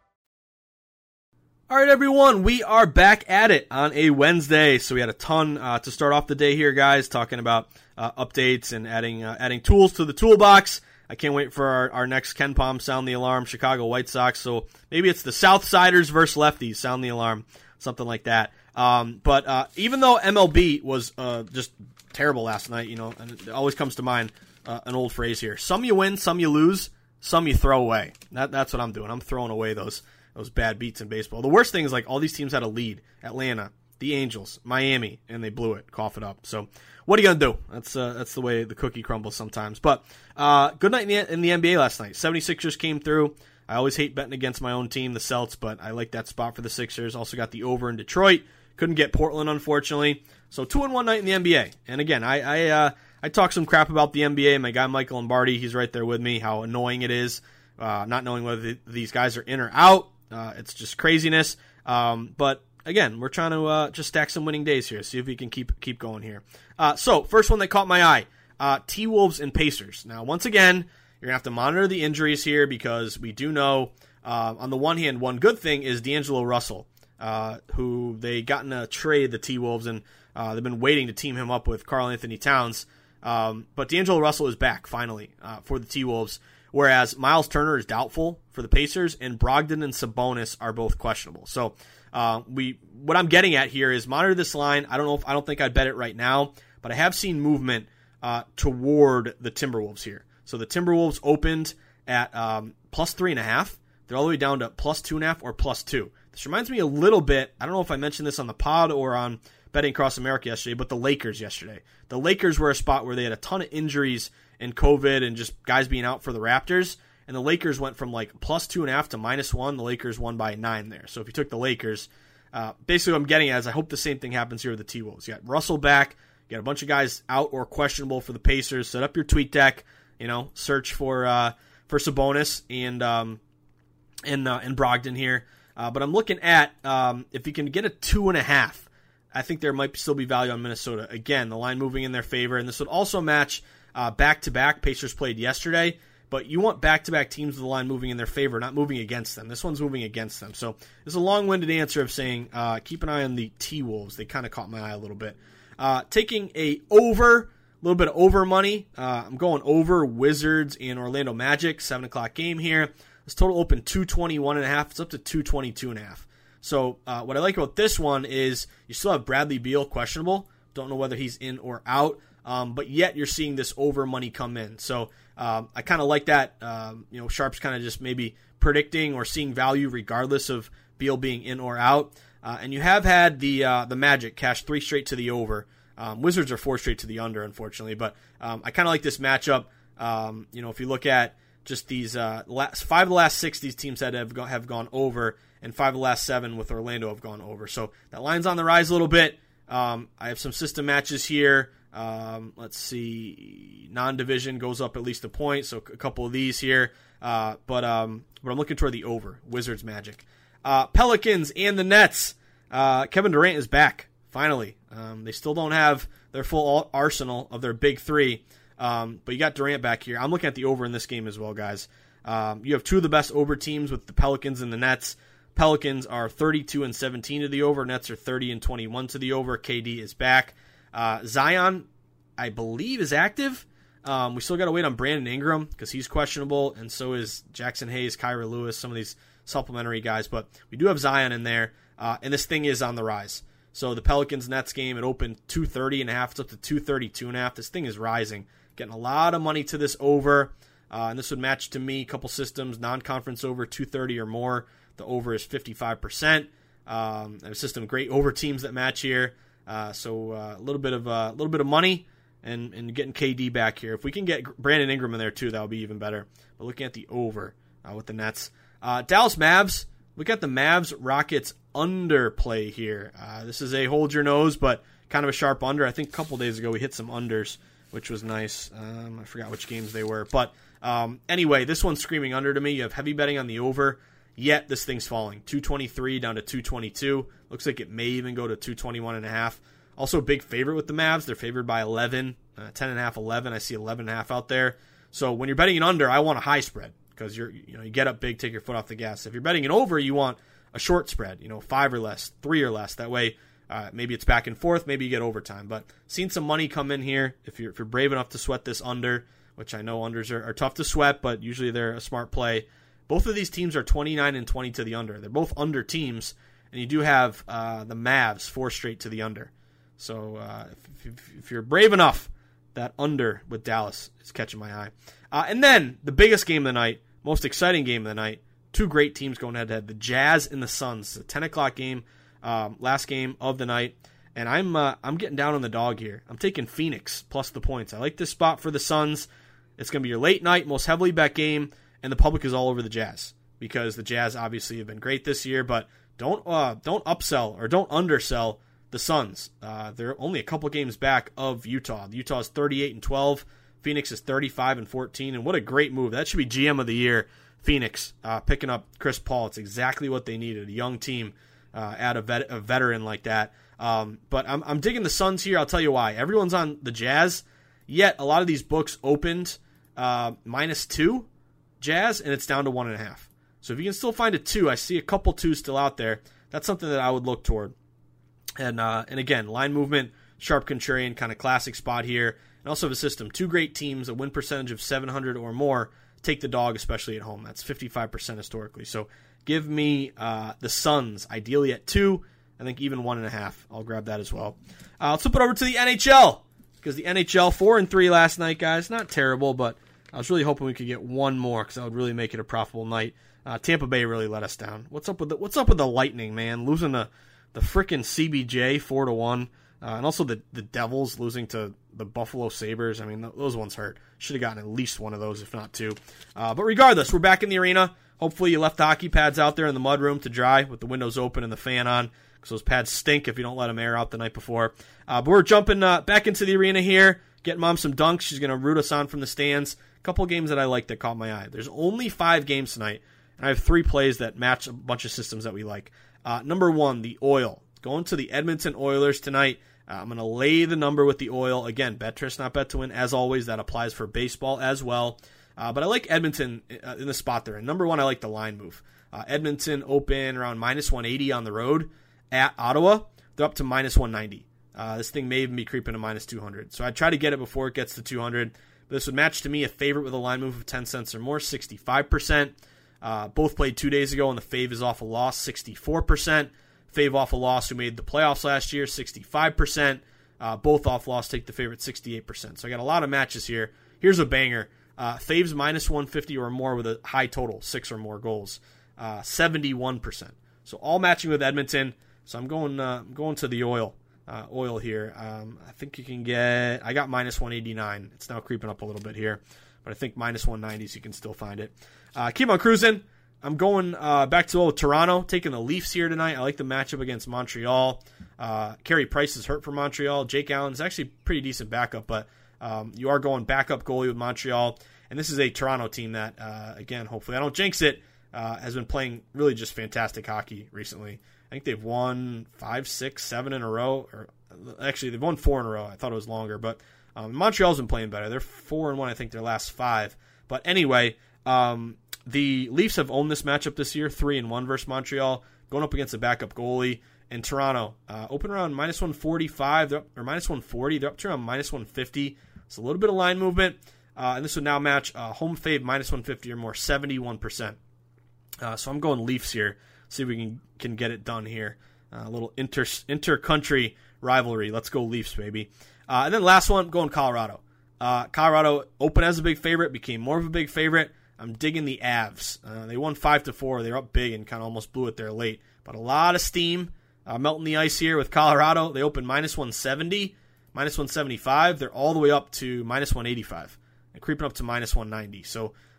[SPEAKER 5] All right, everyone, we are back at it on a Wednesday. So we had a ton uh, to start off the day here, guys, talking about uh, updates and adding uh, adding tools to the toolbox. I can't wait for our, our next Ken Palm Sound the Alarm, Chicago White Sox. So maybe it's the Southsiders versus Lefties, Sound the Alarm, something like that. Um, but uh, even though M L B was uh, just terrible last night, you know, and it always comes to mind uh, an old phrase here. Some you win, some you lose, some you throw away. That, that's what I'm doing. I'm throwing away those those bad beats in baseball. The worst thing is, like, all these teams had a lead. Atlanta, the Angels, Miami, and they blew it. Cough it up. So what are you going to do? That's uh, that's the way the cookie crumbles sometimes. But uh, good night in the, in the N B A last night. seventy-sixers came through. I always hate betting against my own team, the Celts, but I like that spot for the Sixers. Also got the over in Detroit. Couldn't get Portland, unfortunately. So two and one night in the N B A. And again, I I, uh, I talk some crap about the N B A. My guy Michael Lombardi, he's right there with me, how annoying it is, uh, not knowing whether the, these guys are in or out. Uh, it's just craziness. Um, but again, we're trying to uh, just stack some winning days here, see if we can keep keep going here. Uh, so, first one that caught my eye, uh, T-Wolves and Pacers. Now, once again, you're going to have to monitor the injuries here because we do know, uh, on the one hand, one good thing is D'Angelo Russell, uh, who they got in a trade, the T-Wolves, and uh, they've been waiting to team him up with Karl Anthony Towns. Um, but D'Angelo Russell is back, finally, uh, for the T-Wolves. Whereas Miles Turner is doubtful for the Pacers, and Brogdon and Sabonis are both questionable. So uh, we, what I'm getting at here is monitor this line. I don't know if I don't think I'd bet it right now, but I have seen movement uh, toward the Timberwolves here. So the Timberwolves opened at um, plus three and a half. They're all the way down to plus two and a half or plus two. This reminds me a little bit. I don't know if I mentioned this on the pod or on Betting Across America yesterday, but the Lakers yesterday. The Lakers were a spot where they had a ton of injuries and COVID and just guys being out for the Raptors. And the Lakers went from like plus two and a half to minus one. The Lakers won by nine there. So if you took the Lakers, uh, basically what I'm getting at is I hope the same thing happens here with the T-Wolves. You got Russell back. You got a bunch of guys out or questionable for the Pacers. Set up your tweet deck. You know, search for uh, for Sabonis and um, and uh, and Brogdon here. Uh, but I'm looking at um, if you can get a two and a half. I think there might still be value on Minnesota. Again, the line moving in their favor, and this would also match uh, back-to-back. Pacers played yesterday, but you want back-to-back teams with the line moving in their favor, not moving against them. This one's moving against them. So this is a long-winded answer of saying uh, keep an eye on the T-Wolves. They kind of caught my eye a little bit. Uh, taking a over, a little bit of over money. Uh, I'm going over Wizards and Orlando Magic, seven o'clock game here. This total open two twenty-one and a half. It's up to two twenty-two and a half. So uh, what I like about this one is you still have Bradley Beal questionable. Don't know whether he's in or out, um, but yet you're seeing this over money come in. So um, I kind of like that. Um, you know, Sharp's kind of just maybe predicting or seeing value regardless of Beal being in or out. Uh, and you have had the uh, the Magic cash three straight to the over. Um, Wizards are four straight to the under, unfortunately. But um, I kind of like this matchup. Um, you know, if you look at just these uh, last five of the last six, these teams that have, go, have gone over. And five of the last seven with Orlando have gone over. So that line's on the rise a little bit. Um, I have some system matches here. Um, let's see. Non-division goes up at least a point, so a couple of these here. Uh, but um, but I'm looking toward the over. Wizards Magic. Uh, Pelicans and the Nets. Uh, Kevin Durant is back, finally. Um, they still don't have their full arsenal of their big three. Um, but you got Durant back here. I'm looking at the over in this game as well, guys. Um, you have two of the best over teams with the Pelicans and the Nets. Pelicans are thirty-two and seventeen to the over. Nets are thirty and twenty-one to the over. K D is back. Uh, Zion, I believe, is active. Um, we still got to wait on Brandon Ingram because he's questionable, and so is Jackson Hayes, Kyra Lewis, some of these supplementary guys. But we do have Zion in there, uh, and this thing is on the rise. So the Pelicans-Nets game, it opened two thirty and a half. It's up to two thirty-two and a half. This thing is rising. Getting a lot of money to this over, uh, and this would match to me a couple systems, non-conference over, two thirty or more. The over is fifty-five percent. Um, a system great over teams that match here. Uh, so uh, a little bit of a uh, little bit of money and, and getting K D back here. If we can get Brandon Ingram in there too, that would be even better. But looking at the over uh, with the Nets. Uh, Dallas Mavs, we got the Mavs Rockets underplay here. Uh, this is a hold your nose, but kind of a sharp under. I think a couple days ago we hit some unders, which was nice. Um, I forgot which games they were. But um, anyway, this one's screaming under to me. You have heavy betting on the over, yet this thing's falling. two twenty-three down to two twenty-two. Looks like it may even go to two twenty-one and a half. Also a big favorite with the Mavs. They're favored by eleven, uh, ten and a half, eleven. I see eleven and a half out there. So when you're betting an under, I want a high spread because you're you know you get up big, take your foot off the gas. If you're betting an over, you want a short spread, you know, five or less, three or less. That way, uh, maybe it's back and forth, maybe you get overtime. But seen some money come in here. If you're if you're brave enough to sweat this under, which I know unders are, are tough to sweat, but usually they're a smart play. Both of these teams are twenty-nine and twenty to the under. They're both under teams, and you do have uh, the Mavs four straight to the under. So uh, if, if, if you're brave enough, that under with Dallas is catching my eye. Uh, and then the biggest game of the night, most exciting game of the night, two great teams going head-to-head, the Jazz and the Suns. It's a ten o'clock game, um, last game of the night, and I'm uh, I'm getting down on the dog here. I'm taking Phoenix plus the points. I like this spot for the Suns. It's going to be your late night, most heavily bet game, and the public is all over the Jazz because the Jazz obviously have been great this year, but don't uh, don't upsell or don't undersell the Suns. Uh, they're only a couple games back of Utah. Utah is thirty-eight and twelve. Phoenix is thirty-five and fourteen, and what a great move. That should be G M of the year. Phoenix uh, picking up Chris Paul. It's exactly what they needed. A young team, uh, add a, vet, a veteran like that. Um, but I'm, I'm digging the Suns here. I'll tell you why. Everyone's on the Jazz, yet a lot of these books opened uh, minus two Jazz, and it's down to one and a half. So if you can still find a two, I see a couple twos still out there. That's something that I would look toward. And uh, and again, line movement, sharp contrarian, kind of classic spot here. And also have a system. Two great teams, a win percentage of seven hundred or more. Take the dog, especially at home. That's fifty-five percent historically. So give me uh, the Suns, ideally at two. I think even one and a half. I'll grab that as well. Uh, let's flip it over to the N H L because the N H L four and three last night, guys. Not terrible, but I was really hoping we could get one more because that would really make it a profitable night. Uh, Tampa Bay really let us down. What's up with the What's up with the Lightning, man? Losing the the frickin' C B J four to one, uh, and also the the Devils losing to the Buffalo Sabres. I mean, th- those ones hurt. Should have gotten at least one of those, if not two. Uh, but regardless, we're back in the arena. Hopefully you left the hockey pads out there in the mudroom to dry with the windows open and the fan on, because those pads stink if you don't let them air out the night before. Uh, but we're jumping uh, back into the arena here, getting Mom some dunks. She's going to root us on from the stands. A couple games that I like that caught my eye. There's only five games tonight, and I have three plays that match a bunch of systems that we like. Uh, number one, the Oil. Going to the Edmonton Oilers tonight. Uh, I'm going to lay the number with the Oil. Again, bet Trish, not bet to win. As always, that applies for baseball as well. Uh, but I like Edmonton uh, in the spot they're in. Number one, I like the line move. Uh, Edmonton open around minus one eighty on the road at Ottawa. They're up to minus one ninety. Uh, this thing may even be creeping to minus two hundred. So I'd try to get it before it gets to two hundred. But this would match to me a favorite with a line move of ten cents or more, sixty-five percent. Uh, both played two days ago, and the fave is off a loss, sixty-four percent. Fave off a loss who made the playoffs last year, sixty-five percent. Uh, both off loss take the favorite, sixty-eight percent. So I got a lot of matches here. Here's a banger. Uh, Faves minus one fifty or more with a high total, six or more goals, uh, seventy-one percent. So all matching with Edmonton. So I'm going uh, I'm going to the oil uh, oil here. Um, I think you can get, I got minus one eighty-nine. It's now creeping up a little bit here, but I think minus one ninety, so you can still find it. Uh, keep on cruising. I'm going uh, back to old Toronto, taking the Leafs here tonight. I like the matchup against Montreal. Uh, Carey Price is hurt for Montreal. Jake Allen's actually pretty decent backup, but um, you are going backup goalie with Montreal. And this is a Toronto team that, uh, again, hopefully I don't jinx it, uh, has been playing really just fantastic hockey recently. I think they've won five, six, seven in a row. Or actually, they've won four in a row. I thought it was longer, but um, Montreal's been playing better. They're four and one, I think, their last five. But anyway, um, the Leafs have owned this matchup this year, three and one versus Montreal, going up against a backup goalie. And Toronto, uh, open around minus one forty-five, they're up, or minus one forty. They're up to around minus one fifty. It's a little bit of line movement. Uh, and this would now match uh, home fave minus one fifty or more, seventy-one percent. Uh, so I'm going Leafs here. See if we can, can get it done here. Uh, a little inter inter-country rivalry. Let's go Leafs, baby. Uh, and then last one, going Colorado. Uh, Colorado open as a big favorite, became more of a big favorite. I'm digging the Avs. Uh, they won five to four. They were up big and kind of almost blew it there late. But a lot of steam uh, melting the ice here with Colorado. They opened minus one seventy, minus one seventy-five. They're all the way up to minus one eighty-five. And creeping up to minus one ninety. So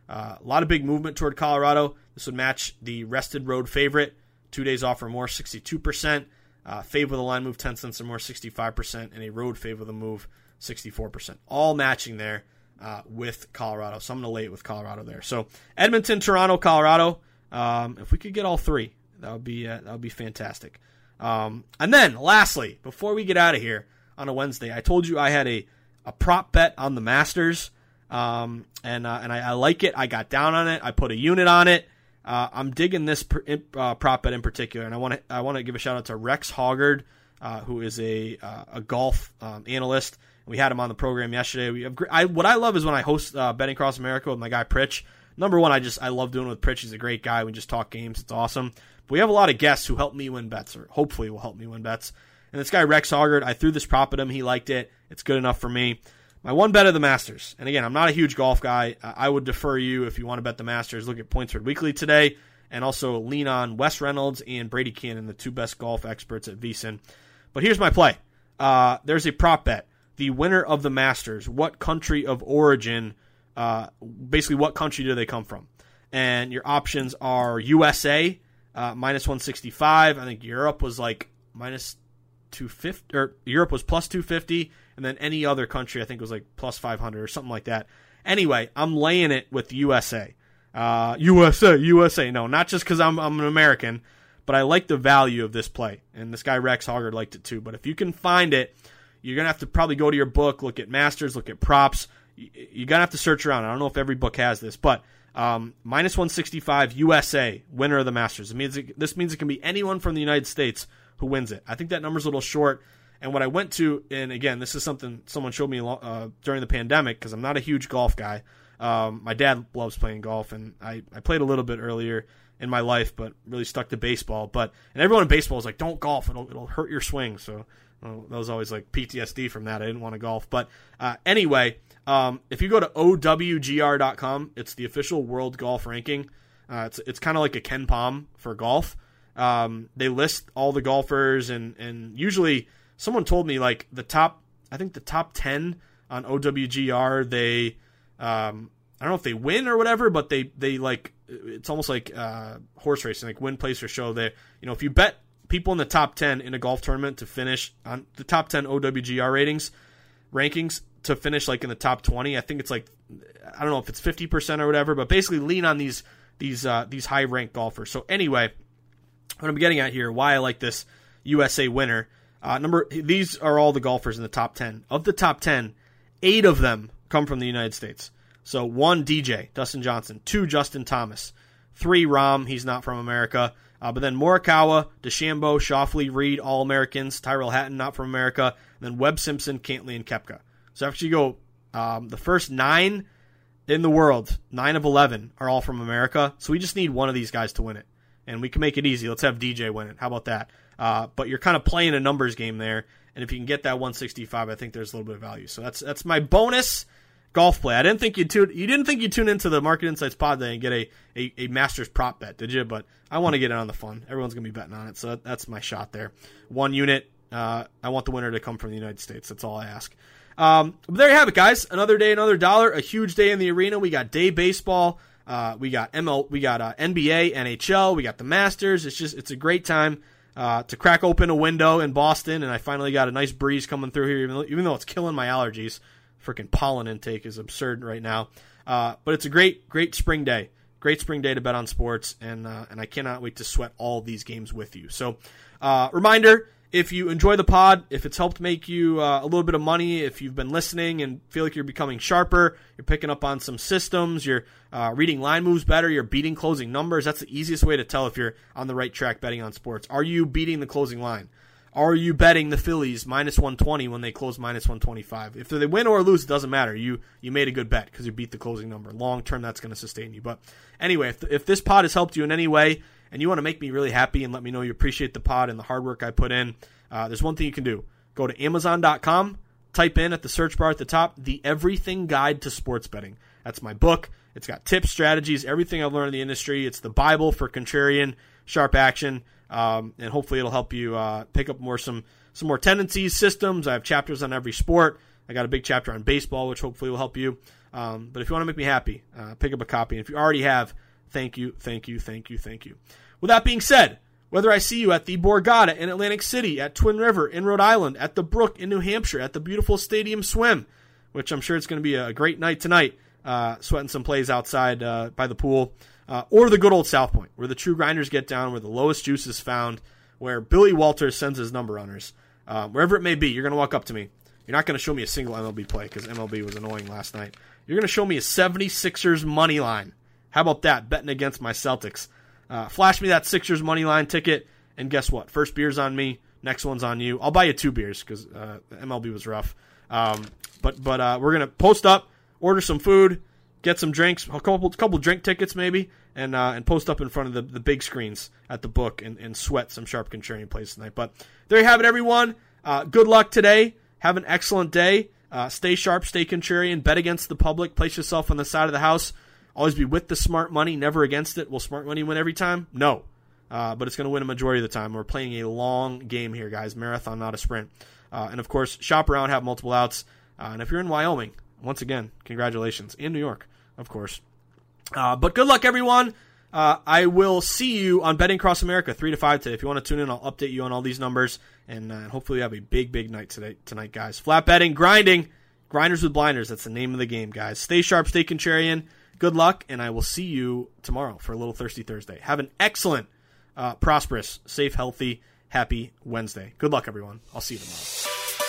[SPEAKER 5] Uh, a lot of big movement toward Colorado. This would match the rested road favorite. Two days off or more, sixty-two percent. Uh, fave with a line move, ten cents or more, sixty-five percent. And a road fave with a move, sixty-four percent. All matching there uh, with Colorado. So I'm going to lay it with Colorado there. So Edmonton, Toronto, Colorado. Um, if we could get all three, that would be uh, that would be fantastic. Um, and then, lastly, before we get out of here on a Wednesday, I told you I had a, a prop bet on the Masters, um, and uh, and I, I like it. I got down on it. I put a unit on it. Uh, I'm digging this per, uh, prop bet in particular, and I want to I want to give a shout out to Rex Hoggard, uh, who is a uh, a golf um, analyst. We had him on the program yesterday. We have I, what I love is when I host uh, Betting Across America with my guy Pritch. Number one, I just I love doing it with Pritch. He's a great guy. We just talk games. It's awesome. But we have a lot of guests who help me win bets, or hopefully will help me win bets. And this guy, Rex Hoggard, I threw this prop at him. He liked it. It's good enough for me. My one bet of the Masters. And again, I'm not a huge golf guy. I would defer you if you want to bet the Masters. Look at Points Spread Weekly today, and also lean on Wes Reynolds and Brady Cannon, the two best golf experts at VSiN. But here's my play. Uh, there's a prop bet. The winner of the Masters, what country of origin, uh, basically what country do they come from? And your options are U S A, uh, minus one sixty-five. I think Europe was like minus two fifty, or Europe was plus two fifty, and then any other country I think was like plus five hundred or something like that. Anyway, I'm laying it with U S A. Uh, U S A, U S A. No, not just because I'm, I'm an American, but I like the value of this play. And this guy Rex Hoggard liked it too. But if you can find it, you're going to have to probably go to your book, look at Masters, look at props. You're going to have to search around. I don't know if every book has this, but um, minus one sixty-five U S A, winner of the Masters. It means it, this means it can be anyone from the United States who wins it. I think that number's a little short. And what I went to, and again, this is something someone showed me uh, during the pandemic, because I'm not a huge golf guy. Um, my dad loves playing golf, and I, I played a little bit earlier in my life, but really stuck to baseball. But and everyone in baseball is like, don't golf, it'll it'll hurt your swing. So well, that was always like P T S D from that. I didn't want to golf. But uh, anyway, um, if you go to O W G R dot com, it's the official world golf ranking. Uh, it's it's kind of like a Ken Pom for golf. Um, they list all the golfers, and, and usually someone told me like the top, I think the top ten on O W G R, they, um, I don't know if they win or whatever, but they, they like, it's almost like uh, horse racing, like win, place, or show. They, you know, if you bet people in the top ten in a golf tournament to finish on the top ten O W G R ratings, rankings to finish like in the top twenty, I think it's like, I don't know if it's fifty percent or whatever, but basically lean on these, these, uh, these high ranked golfers. So anyway, what I'm getting at here, why I like this U S A winner, uh, number, these are all the golfers in the top ten. Of the top ten, eight of them come from the United States. So one, D J, Dustin Johnson. Two, Justin Thomas. Three, Rahm, he's not from America. Uh, but then Morikawa, DeChambeau, Schauffele, Reed, All-Americans. Tyrrell Hatton, not from America. And then Webb Simpson, Cantley, and Koepka. So after you go, um, the first nine in the world, nine of eleven, are all from America. So we just need one of these guys to win it. And we can make it easy. Let's have D J win it. How about that? Uh, but you're kind of playing a numbers game there. And if you can get that one sixty-five, I think there's a little bit of value. So that's that's my bonus golf play. I didn't think you'd tune, you didn't think you'd tune into the Market Insights pod today and get a, a, a Masters prop bet, did you? But I want to get in on the fun. Everyone's going to be betting on it. So that, that's my shot there. One unit. Uh, I want the winner to come from the United States. That's all I ask. Um, but there you have it, guys. Another day, another dollar. A huge day in the arena. We got day baseball. Uh, we got M L, we got uh, N B A, N H L. We got the Masters. It's just it's a great time uh, to crack open a window in Boston, and I finally got a nice breeze coming through here, even though, even though it's killing my allergies. Freaking pollen intake is absurd right now. Uh, but it's a great, great spring day. Great spring day to bet on sports, and uh, and I cannot wait to sweat all these games with you. So, uh, reminder. If you enjoy the pod, if it's helped make you uh, a little bit of money, if you've been listening and feel like you're becoming sharper, you're picking up on some systems, you're uh, reading line moves better, you're beating closing numbers, that's the easiest way to tell if you're on the right track betting on sports. Are you beating the closing line? Are you betting the Phillies minus one twenty when they close minus one twenty-five? If they win or lose, it doesn't matter. You you made a good bet because you beat the closing number. Long term, that's going to sustain you. But anyway, if, if this pod has helped you in any way, and you want to make me really happy and let me know you appreciate the pod and the hard work I put in, uh, there's one thing you can do. Go to Amazon dot com, type in at the search bar at the top, The Everything Guide to Sports Betting. That's my book. It's got tips, strategies, everything I've learned in the industry. It's the Bible for contrarian, sharp action, um, and hopefully it'll help you uh, pick up more some, some more tendencies, systems. I have chapters on every sport. I got a big chapter on baseball, which hopefully will help you. Um, but if you want to make me happy, uh, pick up a copy. And if you already have, thank you, thank you, thank you, thank you. With that being said, whether I see you at the Borgata in Atlantic City, at Twin River in Rhode Island, at the Brook in New Hampshire, at the beautiful Stadium Swim, which I'm sure it's going to be a great night tonight, uh, sweating some plays outside uh, by the pool, uh, or the good old South Point, where the true grinders get down, where the lowest juice is found, where Billy Walters sends his number runners. Uh, wherever it may be, you're going to walk up to me. You're not going to show me a single M L B play because M L B was annoying last night. You're going to show me a seventy-sixers money line. How about that, betting against my Celtics? Uh, flash me that Sixers money line ticket, and guess what? First beer's on me, next one's on you. I'll buy you two beers because uh, M L B was rough. Um, but but uh, we're going to post up, order some food, get some drinks, a couple couple drink tickets maybe, and uh, and post up in front of the, the big screens at the Book and, and sweat some sharp contrarian plays tonight. But there you have it, everyone. Uh, good luck today. Have an excellent day. Uh, stay sharp, stay contrarian, bet against the public, place yourself on the side of the house. Always be with the smart money, never against it. Will smart money win every time? No. Uh, but it's going to win a majority of the time. We're playing a long game here, guys. Marathon, not a sprint. Uh, and, of course, shop around, have multiple outs. Uh, and if you're in Wyoming, once again, congratulations. In New York, of course. Uh, but good luck, everyone. Uh, I will see you on Betting Across America, three to five today. If you want to tune in, I'll update you on all these numbers. And uh, hopefully you have a big, big night today, tonight, guys. Flat betting, grinding, grinders with blinders. That's the name of the game, guys. Stay sharp, stay contrarian. Good luck, and I will see you tomorrow for a little Thirsty Thursday. Have an excellent, uh, prosperous, safe, healthy, happy Wednesday. Good luck, everyone. I'll see you tomorrow.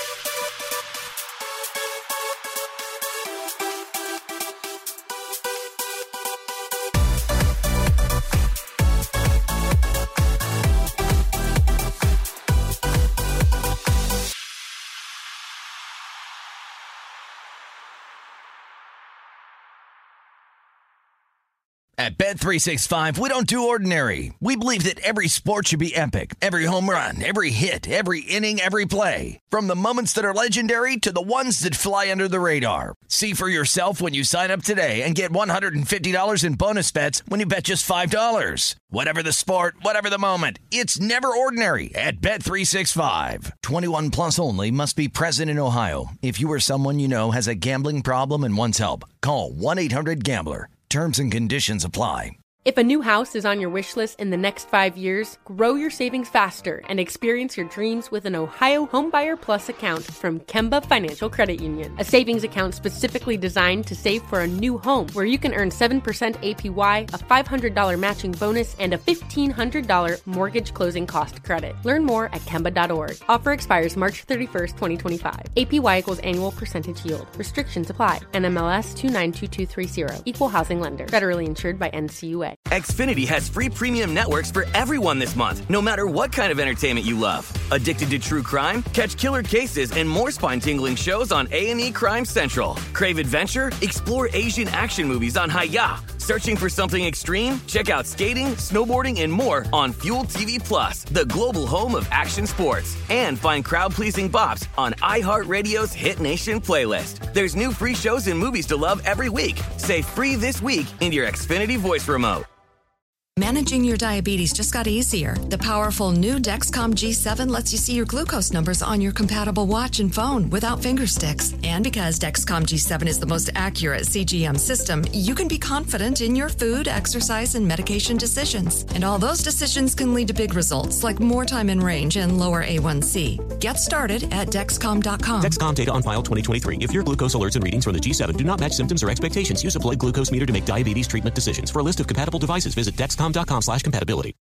[SPEAKER 1] At Bet three sixty-five, we don't do ordinary. We believe that every sport should be epic. Every home run, every hit, every inning, every play. From the moments that are legendary to the ones that fly under the radar. See for yourself when you sign up today and get one hundred fifty dollars in bonus bets when you bet just five dollars. Whatever the sport, whatever the moment, it's never ordinary at Bet three sixty-five. twenty-one plus only. Must be present in Ohio. If you or someone you know has a gambling problem and wants help, call one eight hundred gambler. Terms and conditions apply.
[SPEAKER 6] If a new house is on your wish list in the next five years, grow your savings faster and experience your dreams with an Ohio Homebuyer Plus account from Kemba Financial Credit Union. A savings account specifically designed to save for a new home where you can earn seven percent A P Y, a five hundred dollars matching bonus, and a fifteen hundred dollars mortgage closing cost credit. Learn more at Kemba dot org. Offer expires March thirty-first, twenty twenty-five. A P Y equals annual percentage yield. Restrictions apply. N M L S two nine two two three zero. Equal housing lender. Federally insured by N C U A.
[SPEAKER 9] Xfinity has free premium networks for everyone this month, no matter what kind of entertainment you love. Addicted to true crime? Catch killer cases and more spine-tingling shows on A and E Crime Central. Crave adventure? Explore Asian action movies on Hi-Ya. Searching for something extreme? Check out skating, snowboarding, and more on Fuel T V Plus, the global home of action sports. And find crowd-pleasing bops on iHeartRadio's Hit Nation playlist. There's new free shows and movies to love every week. Say free this week in your Xfinity voice remote.
[SPEAKER 10] Managing your diabetes just got easier. The powerful new Dexcom G seven lets you see your glucose numbers on your compatible watch and phone without finger sticks. And because Dexcom G seven is the most accurate C G M system, you can be confident in your food, exercise, and medication decisions. And all those decisions can lead to big results like more time in range and lower A one C. Get started at Dexcom dot com.
[SPEAKER 11] Dexcom data on file twenty twenty-three. If your glucose alerts and readings from the G seven do not match symptoms or expectations, use a blood glucose meter to make diabetes treatment decisions. For a list of compatible devices, visit Dexcom. dot com slash compatibility.